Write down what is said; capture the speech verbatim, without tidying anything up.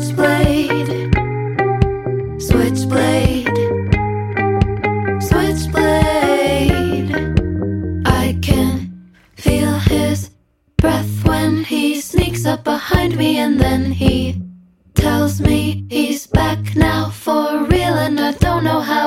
Switchblade, switchblade, switchblade. I can feel his breath when he sneaks up behind me, and then he tells me he's back now for real, and I don't know how